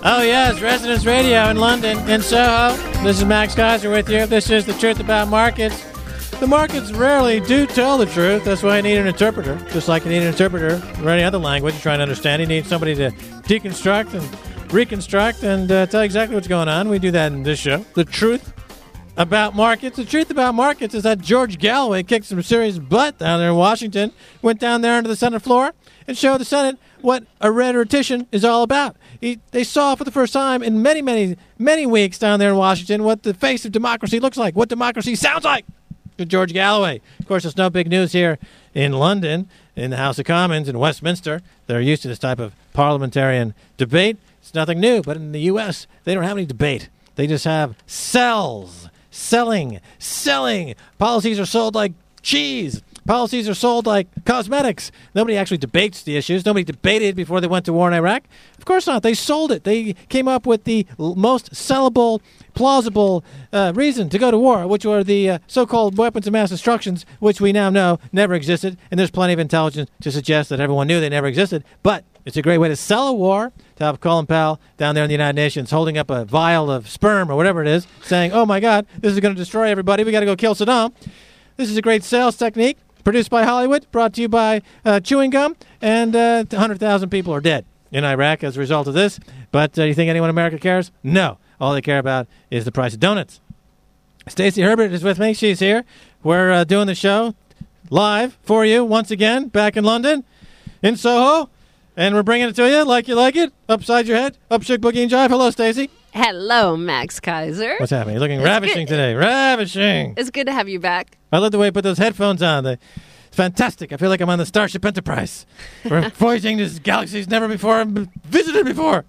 Oh, yes, Residence Radio in London, in Soho. This is Max Kaiser with you. This is The Truth About Markets. The markets rarely do tell the truth. That's why you need an interpreter. Just like you need an interpreter for any other language you're trying to understand. You need somebody to deconstruct and reconstruct and tell you exactly what's going on. We do that in this show. The Truth About Markets. The truth about markets is that George Galloway kicked some serious butt down there in Washington, went down there onto the Senate floor, and showed the Senate what a rhetorician is all about. They saw for the first time in many, many, many weeks down there in Washington what the face of democracy looks like, what democracy sounds like. Good George Galloway. Of course, it's no big news here in London, in the House of Commons, in Westminster. They're used to this type of parliamentarian debate. It's nothing new, but in the U.S., they don't have any debate. They just have selling. Policies are sold like cheese. Policies are sold like cosmetics. Nobody actually debates the issues. Nobody debated before they went to war in Iraq. Of course not. They sold it. They came up with the most sellable, plausible reason to go to war, which were the so-called weapons of mass destruction, which we now know never existed. And there's plenty of intelligence to suggest that everyone knew they never existed. But it's a great way to sell a war to have Colin Powell down there in the United Nations holding up a vial of sperm or whatever it is, saying, oh, my God, this is going to destroy everybody. We got to go kill Saddam. This is a great sales technique. Produced by Hollywood, brought to you by chewing gum, and 100,000 people are dead in Iraq as a result of this. But you think anyone in America cares? No. All they care about is the price of donuts. Stacey Herbert is with me. She's here. We're doing the show live for you once again back in London, in Soho, and we're bringing it to you like you like it, upside your head, up Shook Boogie and Jive. Hello, Stacey. Hello, Max Kaiser. What's happening? You're looking ravishing today. Ravishing. It's good to have you back. I love the way you put those headphones on. It's fantastic. I feel like I'm on the Starship Enterprise. We're voyaging to galaxies never before visited before.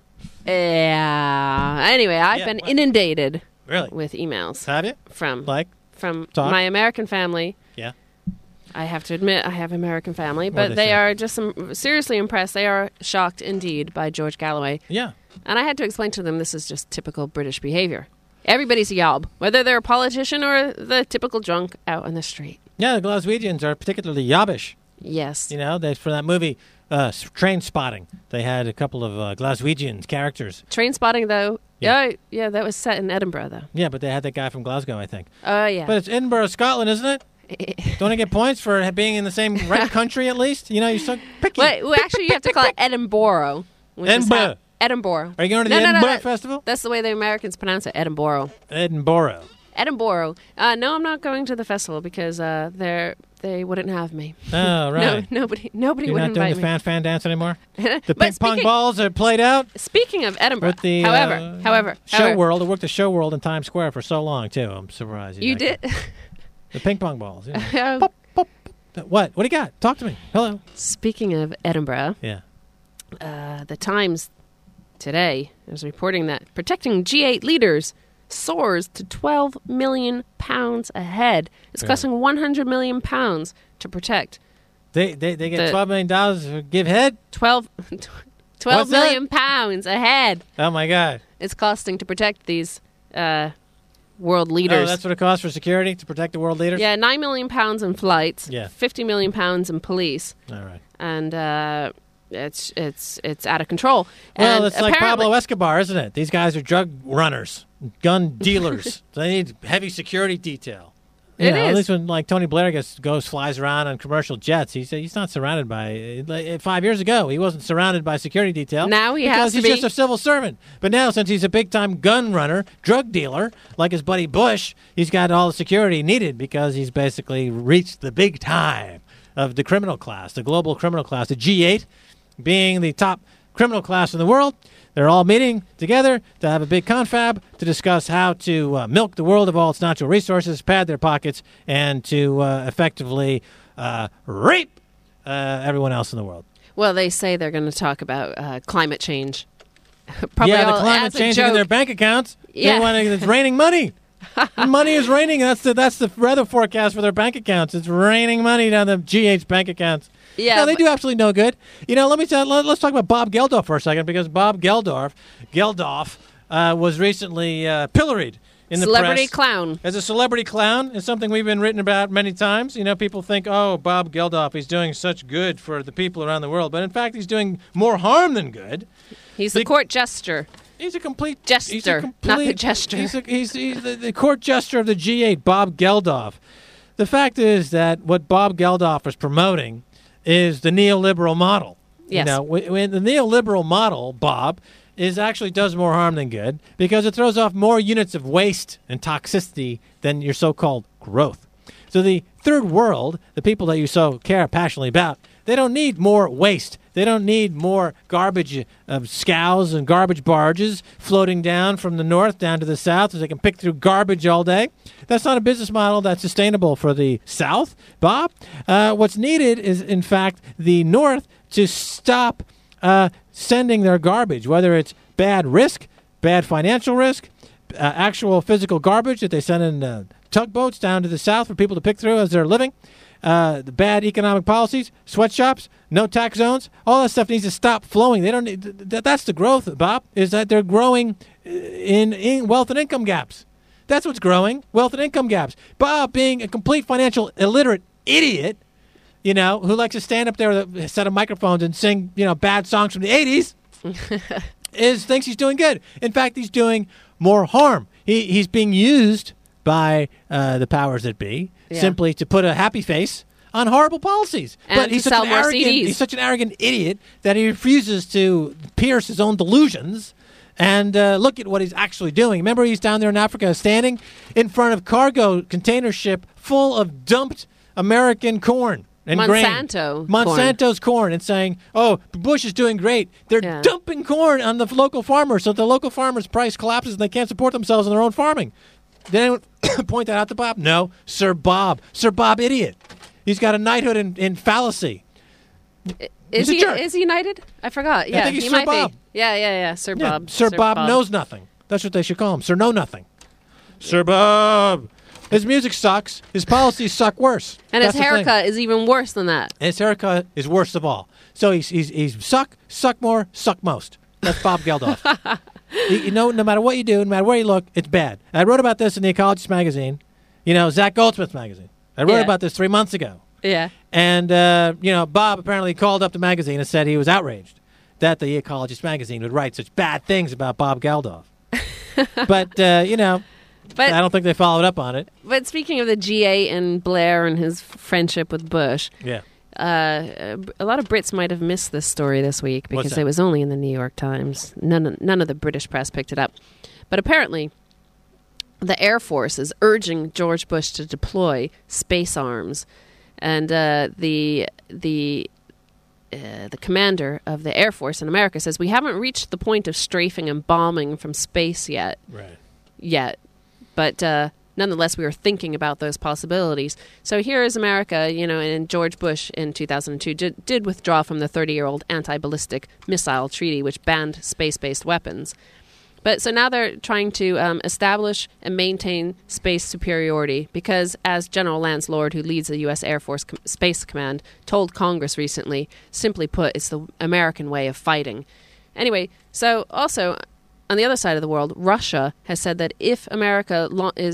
Yeah. Anyway, I've been inundated with emails. Have you? From Talk? My American family. Yeah. I have to admit I have American family, but they are just seriously impressed. They are shocked indeed by George Galloway. Yeah. And I had to explain to them this is just typical British behavior. Everybody's a yob, whether they're a politician or the typical drunk out on the street. Yeah, the Glaswegians are particularly yobbish. Yes. You know, for that movie, Train Spotting, they had a couple of Glaswegian characters. Train Spotting, though, yeah, that was set in Edinburgh, though. Yeah, but they had that guy from Glasgow, I think. Oh, yeah. But it's Edinburgh, Scotland, isn't it? Don't I get points for being in the same country at least? You know, you're so picky. Well, actually, you have to call it Edinburgh. Edinburgh. Edinburgh. Are you going to the Edinburgh Festival? That's the way the Americans pronounce it, Edinburgh. Edinburgh. No, I'm not going to the festival because they wouldn't have me. Oh, right. No, nobody You're would invite me. You're not doing the fan dance anymore? The ping pong balls are played out? Speaking of Edinburgh, the, however. Show World. I worked at Show World in Times Square for so long, too. I'm surprised. You did? The ping pong balls. Yeah. Pop, pop. What? What do you got? Talk to me. Hello. Speaking of Edinburgh, the Times today is reporting that protecting G8 leaders soars to £12 million a head. It's costing £100 million to protect. They get $12 million to give head? $12 million a head. Oh, my God. It's costing to protect these world leaders. Oh, that's what it costs for security, to protect the world leaders? Yeah, £9 million in flights, £50 million in police. All right. And it's out of control. Well, and it's like Pablo Escobar, isn't it? These guys are drug runners, gun dealers. So they need heavy security detail. It is. At least when Tony Blair flies around on commercial jets, he's not surrounded by. 5 years ago, he wasn't surrounded by security detail. Now he has to be. Because he's just a civil servant. But now, since he's a big-time gun runner, drug dealer, like his buddy Bush, he's got all the security needed because he's basically reached the big time of the criminal class, the global criminal class, the G8, being the top criminal class in the world. They're all meeting together to have a big confab to discuss how to milk the world of all its natural resources, pad their pockets, and to effectively rape everyone else in the world. Well, they say they're going to talk about climate change. Probably the climate change in their bank accounts. Yeah. It's raining money. Money is raining. That's the weather forecast for their bank accounts. It's raining money down the GH bank accounts. Yeah, no, they do absolutely no good. You know, let's talk about Bob Geldof for a second, because Bob Geldof was recently pilloried in the celebrity press clown. As a celebrity clown. It's something we've been written about many times. You know, people think, oh, Bob Geldof, he's doing such good for the people around the world. But in fact, he's doing more harm than good. He's the court jester. He's a complete jester, not the gesture. He's the court jester of the G8, Bob Geldof. The fact is that what Bob Geldof is promoting is the neoliberal model. Yes. You know, when the neoliberal model, Bob, actually does more harm than good because it throws off more units of waste and toxicity than your so-called growth. So the third world, the people that you so care passionately about, they don't need more waste. They don't need more garbage of scows and garbage barges floating down from the north down to the south so they can pick through garbage all day. That's not a business model that's sustainable for the South, Bob. What's needed is, in fact, the North to stop sending their garbage, whether it's bad risk, bad financial risk, actual physical garbage that they send in tugboats down to the South for people to pick through as they're living. The bad economic policies, sweatshops, no tax zones, all that stuff needs to stop flowing. They don't need, that's the growth, Bob, is that they're growing in wealth and income gaps. That's what's growing, wealth and income gaps. Bob, being a complete financial illiterate idiot, you know, who likes to stand up there with a set of microphones and sing, you know, bad songs from the 80s, thinks he's doing good. In fact, he's doing more harm. He's being used by the powers that be simply to put a happy face on horrible policies. And but he's to sell more CDs. He's such an arrogant idiot that he refuses to pierce his own delusions and look at what he's actually doing. Remember, he's down there in Africa standing in front of cargo container ship full of dumped American corn and Monsanto's corn and saying, oh, Bush is doing great. They're dumping corn on the local farmers so the local farmers' price collapses and they can't support themselves in their own farming. Did anyone point that out to Bob? No. Sir Bob idiot. He's got a knighthood in fallacy. Is he knighted? I forgot. Yeah, I think he's he Sir might Bob. be. Yeah. Sir Bob. Sir Bob knows nothing. That's what they should call him. Sir Know Nothing. Sir Bob. His music sucks. His policies suck worse. And his haircut is even worse than that. And his haircut is worst of all. So he's suck more, suck most. That's Bob Geldof. You know, no matter what you do, no matter where you look, it's bad. I wrote about this in the Ecologist magazine, you know, Zach Goldsmith's magazine. I wrote about this 3 months ago. Yeah. And, you know, Bob apparently called up the magazine and said he was outraged that the Ecologist magazine would write such bad things about Bob Geldof. But, you know, I don't think they followed up on it. But speaking of the G8 and Blair and his friendship with Bush, a lot of Brits might have missed this story this week because it was only in the New York Times. None of the British press picked it up. But apparently, the Air Force is urging George Bush to deploy space arms, and the commander of the Air Force in America says we haven't reached the point of strafing and bombing from space yet. Right. But nonetheless, we were thinking about those possibilities. So here is America, you know, and George Bush in 2002 did withdraw from the 30-year-old anti-ballistic missile treaty, which banned space-based weapons. But so now they're trying to establish and maintain space superiority because, as General Lance Lord, who leads the U.S. Air Force Space Command, told Congress recently, simply put, it's the American way of fighting. Anyway, so also on the other side of the world, Russia has said that if America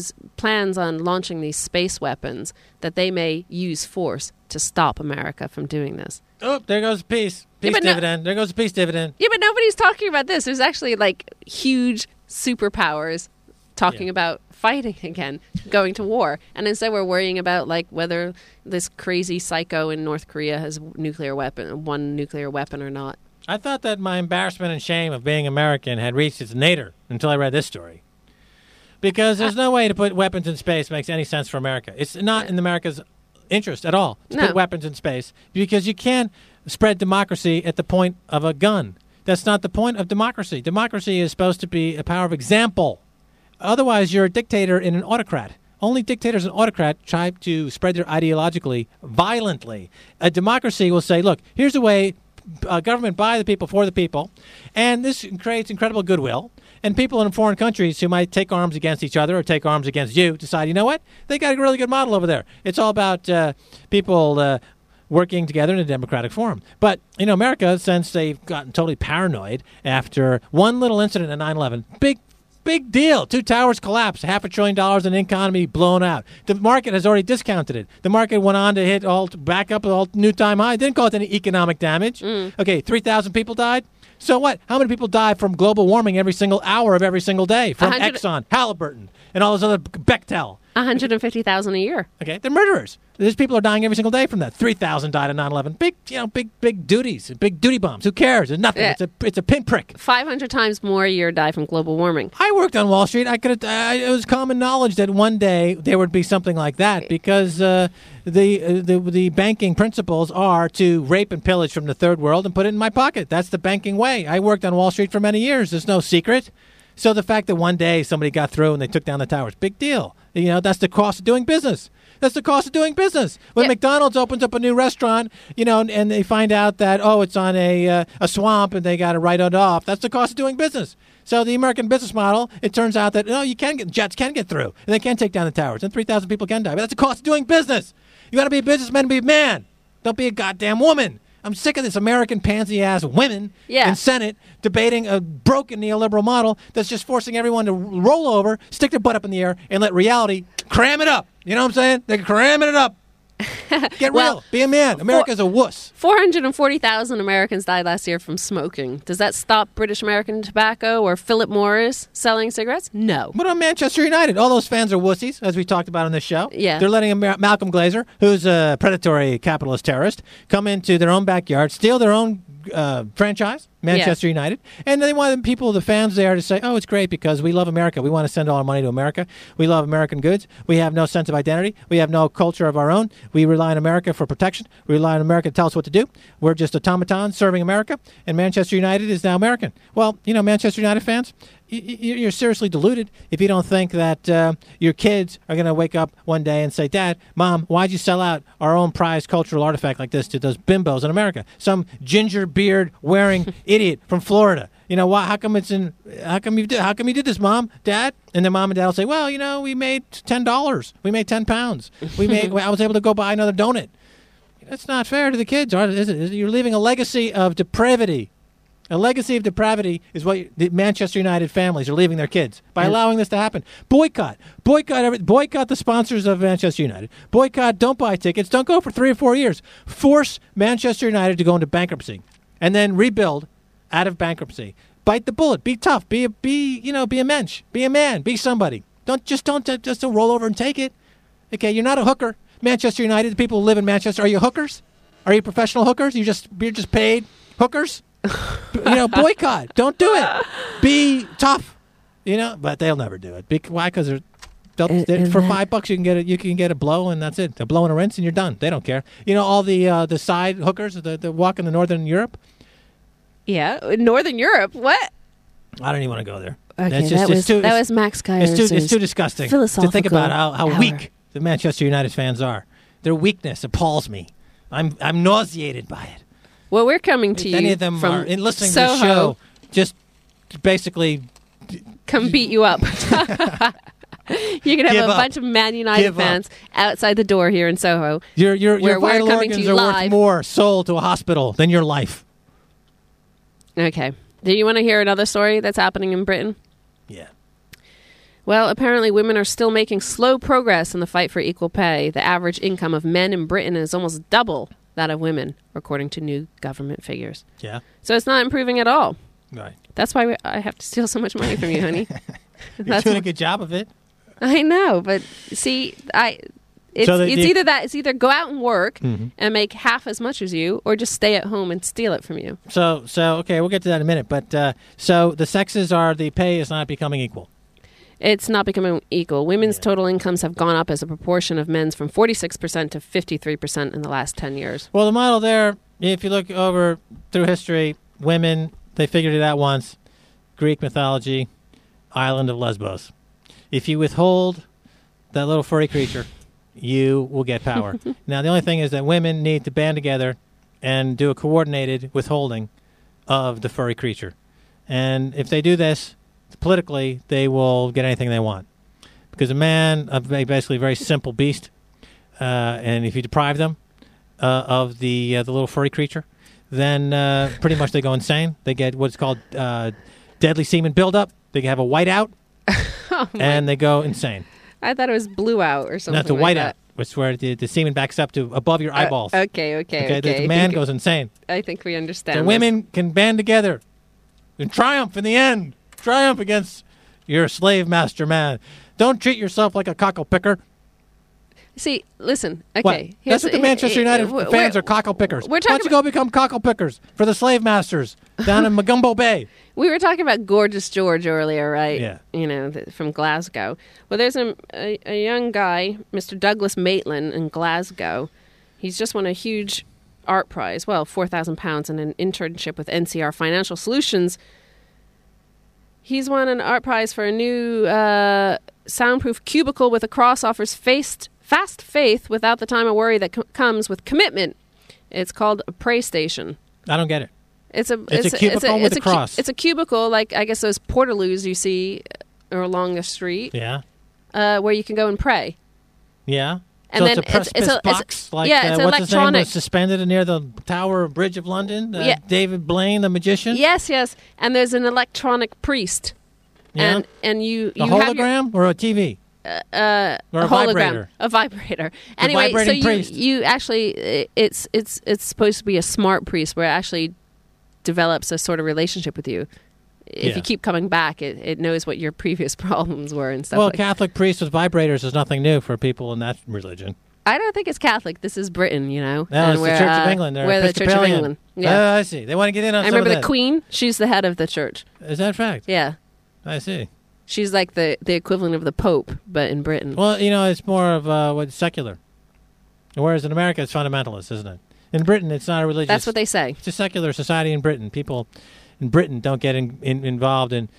plans on launching these space weapons, that they may use force to stop America from doing this. Oh, there goes peace. Peace dividend. There goes the peace dividend. Yeah, but nobody's talking about this. There's actually like huge superpowers talking about fighting again, going to war. And instead we're worrying about like whether this crazy psycho in North Korea has one nuclear weapon or not. I thought that my embarrassment and shame of being American had reached its nadir until I read this story. Because there's no way to put weapons in space makes any sense for America. It's not in America's interest at all to put weapons in space because you can't spread democracy at the point of a gun. That's not the point of democracy. Democracy is supposed to be a power of example. Otherwise, you're a dictator and an autocrat. Only dictators and autocrats try to spread their ideologically violently. A democracy will say, look, here's a way government by the people, for the people, and this creates incredible goodwill. And people in foreign countries who might take arms against each other or take arms against you decide, you know what? They got a really good model over there. It's all about people working together in a democratic forum. But, you know, America, since they've gotten totally paranoid after one little incident at 9/11, big deal. 2 towers collapsed, $500 billion in economy blown out. The market has already discounted it. The market went on to hit back up all new time high. Didn't cause any economic damage. Okay, 3,000 people died. So what? How many people die from global warming every single hour of every single day? From Exxon, Halliburton, and all those other Bechtel. 150,000 a year. Okay, they're murderers. These people are dying every single day from that. 3,000 died in 9/11. Big duties, big duty bombs. Who cares? It's nothing. Yeah. It's a pinprick. 500 times more a year die from global warming. I worked on Wall Street. It was common knowledge that one day there would be something like that because the banking principles are to rape and pillage from the third world and put it in my pocket. That's the banking way. I worked on Wall Street for many years. There's no secret. So the fact that one day somebody got through and they took down the towers, big deal. That's the cost of doing business. That's the cost of doing business. When McDonald's opens up a new restaurant, and they find out that, it's on a swamp and they got to write it off, that's the cost of doing business. So the American business model, it turns out that, jets can get through and they can take down the towers and 3,000 people can die. But that's the cost of doing business. You got to be a businessman to be a man. Don't be a goddamn woman. I'm sick of this American pansy-ass women in Senate debating a broken neoliberal model that's just forcing everyone to roll over, stick their butt up in the air, and let reality cram it up. You know what I'm saying? They're cramming it up. Get real. Be a man. America's a wuss. 440,000 Americans died last year from smoking. Does that stop British American Tobacco or Philip Morris selling cigarettes? No. What about Manchester United? All those fans are wussies, as we talked about on this show. Yeah. They're letting Malcolm Glazer, who's a predatory capitalist terrorist, come into their own backyard, steal their own franchise, Manchester United, and they want people, the fans there, to say, it's great because we love America. We want to send all our money to America. We love American goods. We have no sense of identity. We have no culture of our own. We rely on America for protection. We rely on America to tell us what to do. We're just automatons serving America, and Manchester United is now American. Well, Manchester United fans, you're seriously deluded if you don't think that your kids are going to wake up one day and say, Dad, Mom, why'd you sell out our own prized cultural artifact like this to those bimbos in America? Some ginger beard wearing idiot from Florida. Why? How come you did this, Mom, Dad? And then Mom and Dad will say, well, we made $10. We made £10. I was able to go buy another donut. That's not fair to the kids, is it? You're leaving a legacy of depravity. A legacy of depravity is what the Manchester United families are leaving their kids by allowing this to happen. Boycott the sponsors of Manchester United. Boycott, don't buy tickets, don't go for 3 or 4 years. Force Manchester United to go into bankruptcy and then rebuild out of bankruptcy. Bite the bullet, be tough, be a mensch, be a man, be somebody. Don't roll over and take it. Okay, you're not a hooker. Manchester United, the people who live in Manchester, are you hookers? Are you professional hookers? You're just paid hookers? Boycott. Don't do it. Be tough. But they'll never do it. Why? Because for $5 you can get a blow and that's it. A blow and a rinse and you're done. They don't care. All the side hookers that walk in the Northern Europe. Yeah, Northern Europe. What? I don't even want to go there. Okay, that was Max Keyer's. It's too disgusting to think about how weak the Manchester United fans are. Their weakness appalls me. I'm nauseated by it. Well, we're coming to you any of them from are listening Soho. to the show, just basically come beat you up. You can have a bunch of Man United fans outside the door here in Soho. Your vital organs are worth more sold to a hospital than your life. Okay. Do you want to hear another story that's happening in Britain? Yeah. Well, apparently women are still making slow progress in the fight for equal pay. The average income of men in Britain is almost double that of women, according to new government figures. Yeah. So it's not improving at all. Right. That's why I have to steal so much money from you, honey. You're doing a good job of it. I know, but see, it's either go out and work and make half as much as you, or just stay at home and steal it from you. So okay, we'll get to that in a minute. But so the sexes the pay is not becoming equal. It's not becoming equal. Women's total incomes have gone up as a proportion of men's from 46% to 53% in the last 10 years. Well, the model there, if you look over through history, women, they figured it out once. Greek mythology, island of Lesbos. If you withhold that little furry creature, you will get power. Now, the only thing is that women need to band together and do a coordinated withholding of the furry creature. And if they do this, politically, they will get anything they want. Because a man, basically a very simple beast, and if you deprive them of the little furry creature, then pretty much they go insane. They get what's called deadly semen buildup. They have a whiteout, and they go insane. I thought it was blue out or something. That's a whiteout, which is where the semen backs up to above your eyeballs. Okay. The man goes insane. I think we understand. So women can band together and triumph in the end. Triumph against your slave master man. Don't treat yourself like a cockle picker. See, listen, okay. That's what the Manchester United fans are, cockle pickers. Why don't you go become cockle pickers for the slave masters down in Magumbo Bay? We were talking about Gorgeous George earlier, right? Yeah. You know, from Glasgow. Well, there's a young guy, Mr. Douglas Maitland in Glasgow. He's just won a huge art prize, well, £4,000 and an internship with NCR Financial Solutions. He's won an art prize for a new soundproof cubicle with a cross, offers fast faith without the time of worry that comes with commitment. It's called a Pray Station. I don't get it. It's a cubicle with a cross. It's a cubicle, like I guess those portaloos you see along the street. Yeah. Where you can go and pray. Yeah. And so then it's a precipice box, like it's what's electronic. his name was suspended near the Tower Bridge of London. David Blaine, the magician. Yes. And there's an electronic priest. Yeah. And you a hologram or a TV. Or a hologram, vibrator. A vibrator. Anyway, so you actually it's supposed to be a smart priest where it actually develops a sort of relationship with you. If you keep coming back, it knows what your previous problems were and stuff. Well, Catholic priests with vibrators is nothing new for people in that religion. I don't think it's Catholic. This is Britain, you know. No, it's the Church of England. They're we're the Church of England. Yeah. I see. They want to get in on I some of remember that. the Queen. She's the head of the church. Is that fact? Yeah. I see. She's like the equivalent of the Pope, but in Britain. Well, you know, it's more of what's secular. Whereas in America, it's fundamentalist, isn't it? In Britain, it's not a religious. That's what they say. It's a secular society in Britain. People in Britain don't get involved in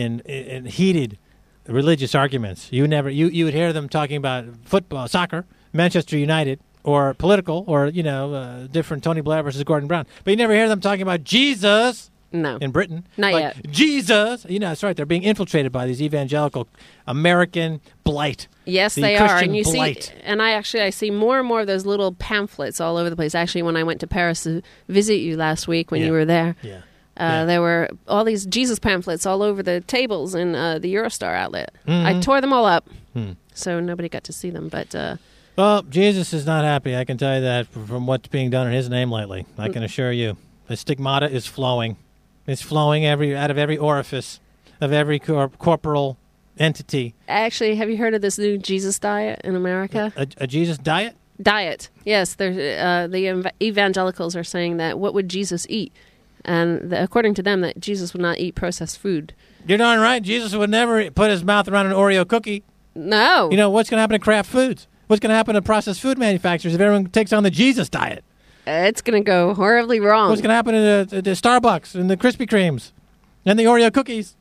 heated religious arguments. You would hear them talking about football, soccer, Manchester United, or political, or different Tony Blair versus Gordon Brown. But you never hear them talking about Jesus. No. In Britain. Not yet. Jesus. That's right. They're being infiltrated by these evangelical American blight. Yes, the they Christian are. And you blight. see, and I see more and more of those little pamphlets all over the place. Actually, when I went to Paris to visit you last week when you were there, there were all these Jesus pamphlets all over the tables in the Eurostar outlet. Mm-hmm. I tore them all up, so nobody got to see them. But well, Jesus is not happy. I can tell you that from what's being done in his name lately. I can assure you. The stigmata is flowing. It's flowing out of every orifice of every corporal entity. Actually, have you heard of this new Jesus diet in America? A Jesus diet? Diet. Yes, the evangelicals are saying that what would Jesus eat? And according to them, that Jesus would not eat processed food. You're darn right. Jesus would never put his mouth around an Oreo cookie. No. You know, what's going to happen to Kraft Foods? What's going to happen to processed food manufacturers if everyone takes on the Jesus diet? It's going to go horribly wrong. What's going to happen to the Starbucks and the Krispy Kremes and the Oreo cookies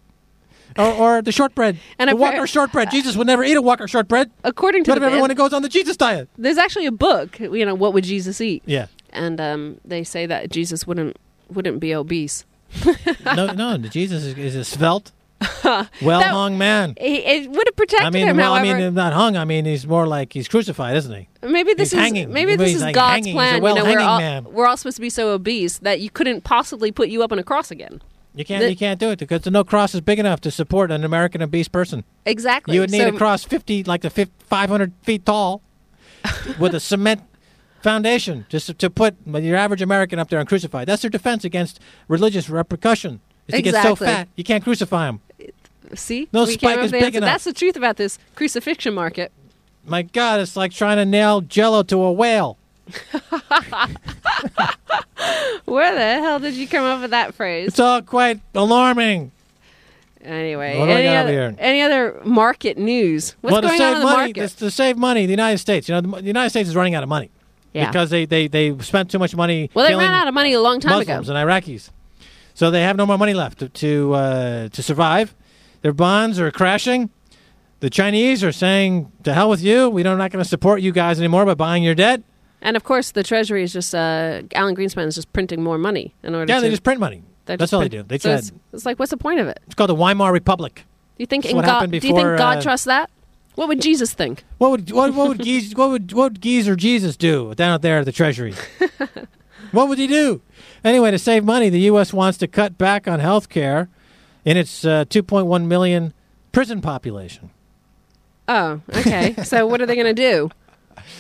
or the shortbread, the Walker shortbread? Jesus would never eat a Walker shortbread. According to everyone who goes on the Jesus diet. There's actually a book, what would Jesus eat? Yeah. And they say that Jesus wouldn't be obese. No, Jesus is a svelte, well-hung man. It would have protected him, however. Not hung. I mean, he's more like he's crucified, isn't he? Maybe this is hanging. God's plan. Man. We're all supposed to be so obese that you couldn't possibly put you up on a cross again. You can't do it because no cross is big enough to support an American obese person. Exactly. You would need a cross 500 feet tall with a cement foundation just to put your average American up there and crucify. That's their defense against religious repercussion. Is to get so fat you can't crucify him. See? No spike is big enough. That's the truth about this crucifixion market. My God, it's like trying to nail Jell-O to a whale. Where the hell did you come up with that phrase? It's all quite alarming. Anyway, any other market news? What's going on in the market? It's to save money. The United States. The United States is running out of money because they spent too much money. Well, they ran out of money a long time Muslims and Iraqis, so they have no more money left to survive. Their bonds are crashing. The Chinese are saying, "To hell with you. We're not going to support you guys anymore by buying your debt." And of course, the Treasury is just Alan Greenspan is just printing more money in order. Yeah, they just print money. That's all they do. They it's like, what's the point of it? It's called the Weimar Republic. Do you think God trusts that? What would Jesus think? What would Geezer Jesus do down out there at the Treasury? What would he do? Anyway, to save money, the U.S. wants to cut back on health care in its 2.1 million prison population. Oh, okay. So what are they going to do?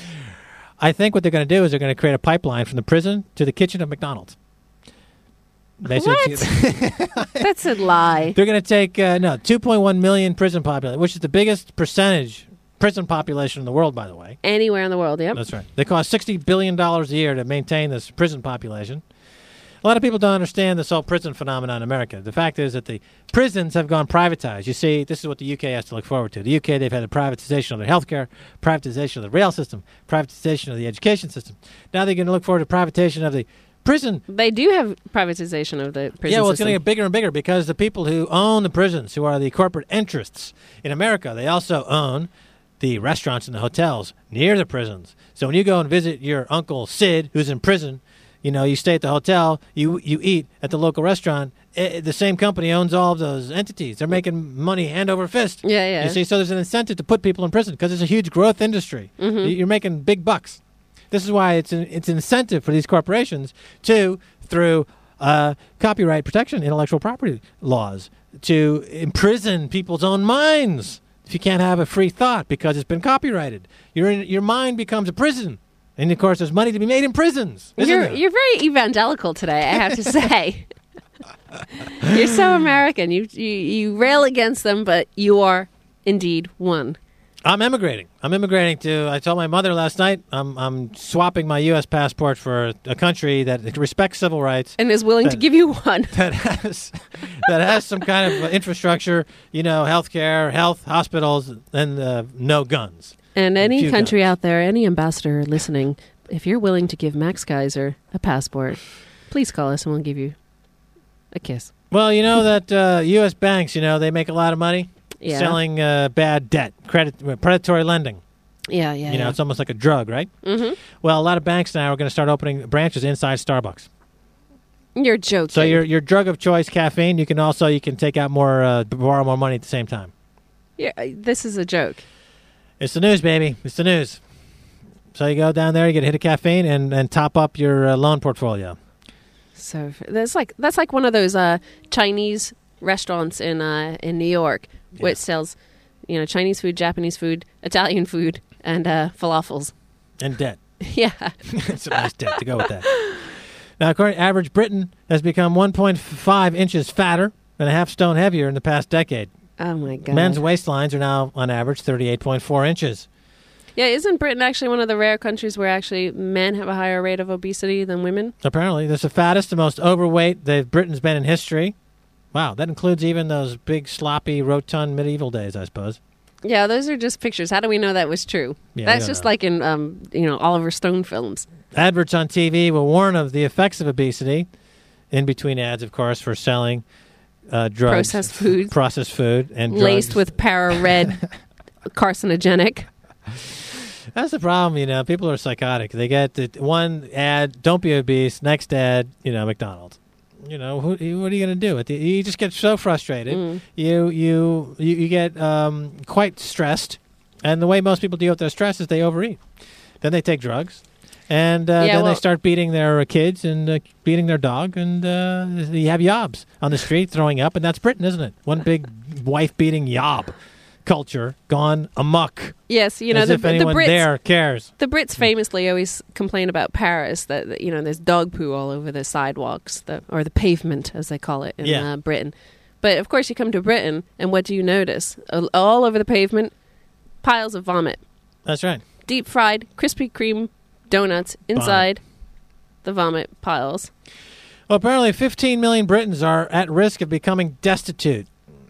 I think what they're going to do is they're going to create a pipeline from the prison to the kitchen of McDonald's. Basically, What? That's a lie. They're going to take 2.1 million prison population, which is the biggest percentage prison population in the world, by the way. Anywhere in the world, yep. That's right. They cost $60 billion a year to maintain this prison population. A lot of people don't understand this whole prison phenomenon in America. The fact is that the prisons have gone privatized. You see, this is what the UK has to look forward to. The UK, they've had a privatization of their healthcare, privatization of the rail system, privatization of the education system. Now they're going to look forward to privatization of the prison. They do have privatization of the prison Yeah, well, it's system. going to get bigger and bigger because the people who own the prisons, who are the corporate interests in America, they also own the restaurants and the hotels near the prisons. So when you go and visit your Uncle Sid, who's in prison, you stay at the hotel, you eat at the local restaurant. The same company owns all of those entities. They're making money hand over fist. Yeah. You see, so there's an incentive to put people in prison because it's a huge growth industry. Mm-hmm. You're making big bucks. This is why it's an incentive for these corporations to, through copyright protection, intellectual property laws, to imprison people's own minds if you can't have a free thought because it's been copyrighted. Your mind becomes a prison. And, of course, there's money to be made in prisons. You're very evangelical today, I have to say. You're so American. You rail against them, but you are indeed one. I'm emigrating. I told my mother last night I'm swapping my U.S. passport for a country that respects civil rights. And is willing to give you one. That has some kind of infrastructure, healthcare, health, hospitals, and no guns. And any country out there, any ambassador listening, if you're willing to give Max Kaiser a passport, please call us and we'll give you a kiss. Well, you know that U.S. banks, they make a lot of money selling bad debt, predatory lending. Yeah. It's almost like a drug, right? Mm-hmm. Well, a lot of banks now are going to start opening branches inside Starbucks. You're joking. So your drug of choice, caffeine, you can take out more, borrow more money at the same time. Yeah, this is a joke. It's the news, baby. It's the news. So you go down there, you get a hit of caffeine, and top up your loan portfolio. So that's like one of those Chinese restaurants in New York, which sells, Chinese food, Japanese food, Italian food, and falafels. And debt. Yeah, it's a nice debt to go with that. Now, according to average, Britain has become 1.5 inches fatter and a half stone heavier in the past decade. Oh, my God. Men's waistlines are now, on average, 38.4 inches. Yeah, isn't Britain actually one of the rare countries where actually men have a higher rate of obesity than women? Apparently. That's the fattest, the most overweight Britain's been in history. Wow, that includes even those big, sloppy, rotund medieval days, I suppose. Yeah, those are just pictures. How do we know that was true? Yeah, that's just like in, Oliver Stone films. Adverts on TV will warn of the effects of obesity, in between ads, of course, for selling drugs, processed food, and laced drugs. with para-red carcinogenic. That's the problem, people are psychotic. They get one ad, don't be obese, next ad, McDonald's. What are you going to do? You just get so frustrated. You get quite stressed, and the way most people deal with their stress is they overeat. Then they take drugs. And then they start beating their kids and beating their dog, and you have yobs on the street throwing up, and that's Britain, isn't it? One big wife-beating yob culture gone amok. Yes, as if anyone the Brits, there cares. The Brits famously always complain about Paris, that there's dog poo all over the sidewalks, or the pavement, as they call it in Britain. But, of course, you come to Britain, and what do you notice? All over the pavement, piles of vomit. That's right. Deep-fried, Krispy Kreme donuts inside the vomit piles. Well, apparently 15 million Britons are at risk of becoming destitute.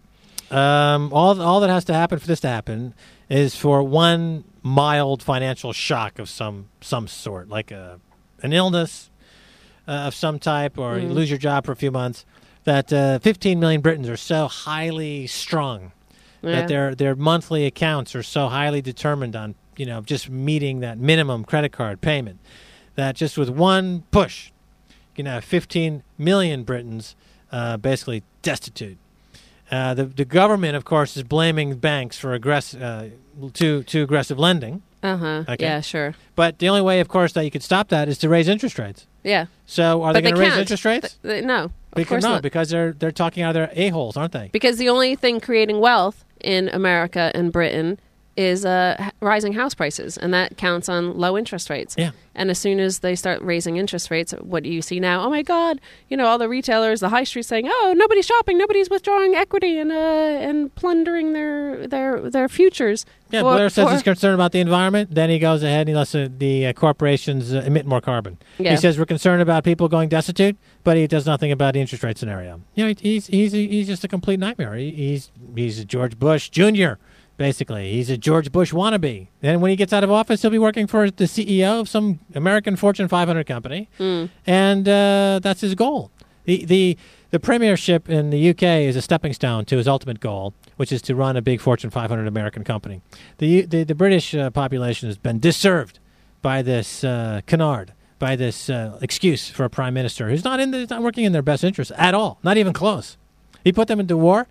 All that has to happen for this to happen is for one mild financial shock of some sort, like an illness of some type, or you lose your job for a few months, that 15 million Britons are so highly strung that their monthly accounts are so highly determined on just meeting that minimum credit card payment, that just with one push, you can have 15 million Britons basically destitute. The government, of course, is blaming banks for too aggressive lending. Okay. Yeah, sure. But the only way, of course, that you could stop that is to raise interest rates. Yeah. So are they going to raise interest rates? No, of course not. Because they're talking out of their a-holes, aren't they? Because the only thing creating wealth in America and Britain is rising house prices, and that counts on low interest rates. Yeah. And as soon as they start raising interest rates, what do you see now? Oh my God! All the retailers, the high street saying, "Oh, nobody's shopping, nobody's withdrawing equity and plundering their futures." Yeah, Blair says he's concerned about the environment. Then he goes ahead and he lets the corporations emit more carbon. Yeah. He says we're concerned about people going destitute, but he does nothing about the interest rate scenario. He's just a complete nightmare. He's a George Bush Jr., basically. He's a George Bush wannabe. And when he gets out of office, he'll be working for the CEO of some American Fortune 500 company. And that's his goal. The premiership in the UK is a stepping stone to his ultimate goal, which is to run a big Fortune 500 American company. The British population has been disserved by this canard, by this excuse for a prime minister who's not working in their best interest at all, not even close. He put them into war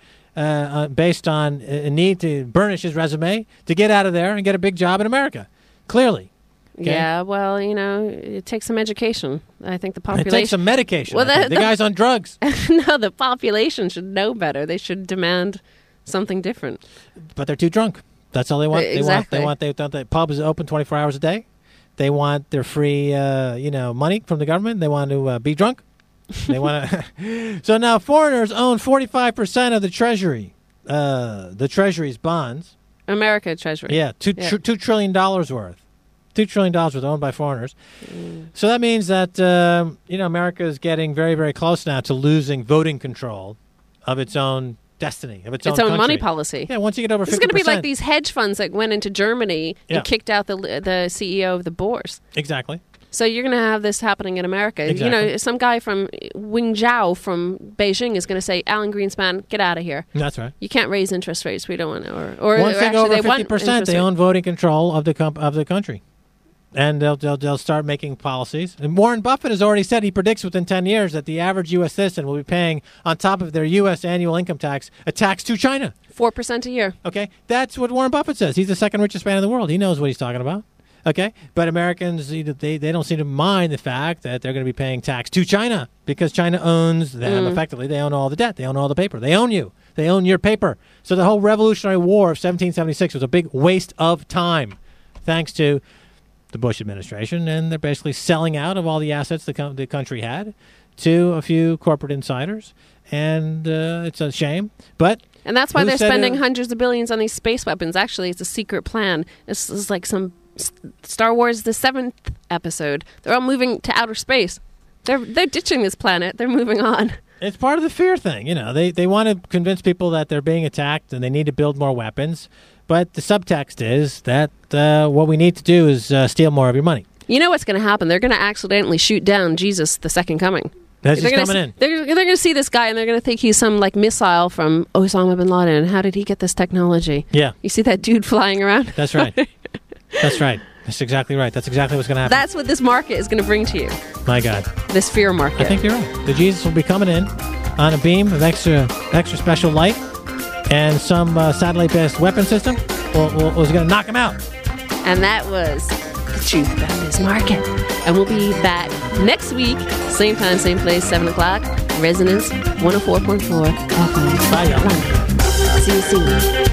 based on a need to burnish his resume, to get out of there and get a big job in America, clearly. Okay? Yeah, well, it takes some education. I think the population... It takes some medication. Well, the guy's on drugs. No, the population should know better. They should demand something different. But they're too drunk. That's all they want. Exactly. They want the pub is open 24 hours a day. They want their free, money from the government. They want to be drunk. They want to. So now foreigners own 45% of the Treasury, the Treasury's bonds. America Treasury. Yeah, $2 trillion worth. $2 trillion worth owned by foreigners. So that means that America is getting very, very close now to losing voting control of its own destiny, of its own country. Money policy. Yeah, once you get over 50%. It's going to be like these hedge funds that went into Germany and kicked out the CEO of the Boers. Exactly. So you're going to have this happening in America. Exactly. Some guy from Wingzhou from Beijing is going to say, Alan Greenspan, get out of here. That's right. You can't raise interest rates. We don't want to. Or once they go over they 50%, they own voting control of the country. And they'll start making policies. And Warren Buffett has already said he predicts within 10 years that the average U.S. citizen will be paying, on top of their U.S. annual income tax, a tax to China. 4% a year. Okay? That's what Warren Buffett says. He's the second richest man in the world. He knows what he's talking about. Okay? But Americans, they don't seem to mind the fact that they're going to be paying tax to China because China owns them effectively. They own all the debt. They own all the paper. They own you. They own your paper. So the whole Revolutionary War of 1776 was a big waste of time, thanks to the Bush administration, and they're basically selling out of all the assets the country had to a few corporate insiders, and it's a shame. And that's why they're spending hundreds of billions on these space weapons. Actually, it's a secret plan. This is like some Star Wars, the 7th episode. They're all moving to outer space. They're ditching this planet. They're moving on. It's part of the fear thing. They want to convince people that they're being attacked and they need to build more weapons. But the subtext is that what we need to do is steal more of your money. You know what's going to happen? They're going to accidentally shoot down Jesus, the second coming. As he's coming in. They're going to see this guy, and they're going to think he's some missile from Osama bin Laden. How did he get this technology? Yeah. You see that dude flying around? That's right. That's right. That's exactly right. That's exactly what's going to happen. That's what this market is going to bring to you. My God. This fear market. I think you're right. The Jesus will be coming in on a beam of extra special light and some satellite-based weapon system was going to knock him out. And that was the truth about this market. And we'll be back next week, same time, same place, 7 o'clock, Resonance 104.4 FM. Bye, y'all. See you soon.